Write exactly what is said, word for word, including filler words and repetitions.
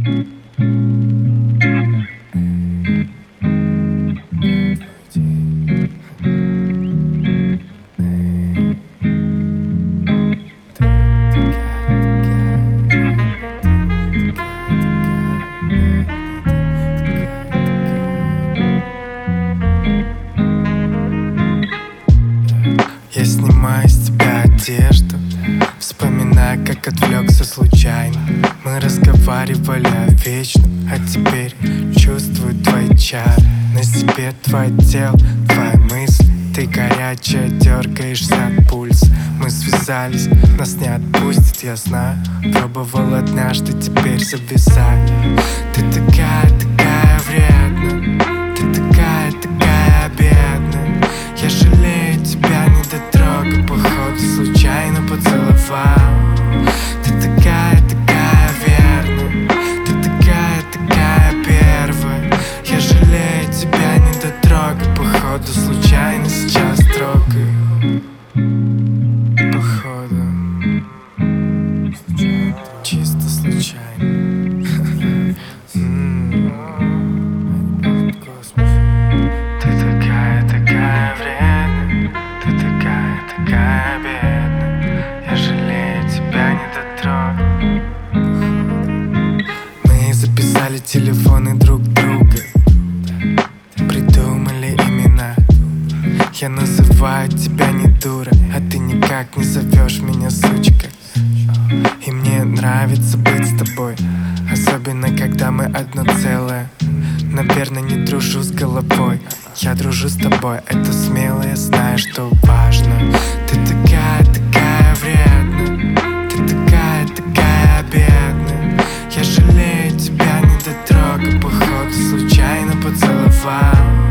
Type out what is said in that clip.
Я снимаю с тебя одежду, вспоминая, как отвлекся случайно. Мы разговаривали о вечном, а теперь чувствую твои чары. На себе твое тело, твои мысли. Ты горячая, дергаешься от пульса. Мы связались, нас не отпустит, я знаю. Пробовал однажды, теперь зависаю. Ты такая, такая вредная. Ты такая, такая бедная. Я жалею тебя, не дотрогай, походу случайно поцеловал. Ты такая, такая верная. Ты такая, такая первая. Я жалею тебя, не дотрогай, походу случайно сейчас трогаю. Походу чисто случайно. Ты такая, такая вредная. Ты такая, такая бедная. Я жалею тебя, не дотрогай. Мы записали телефоны друг друга, придумали имена. Я называю тебя не дура, а ты никак не зовешь меня сучка. И мне нравится быть с тобой, особенно когда мы одно целое. Наверное, не дружу с головой, я дружу с тобой, это смело, я знаю, что важно. Ты такая, такая вредная. Ты такая, такая бедная. Я жалею тебя, не дотрогай, походу случайно поцеловал.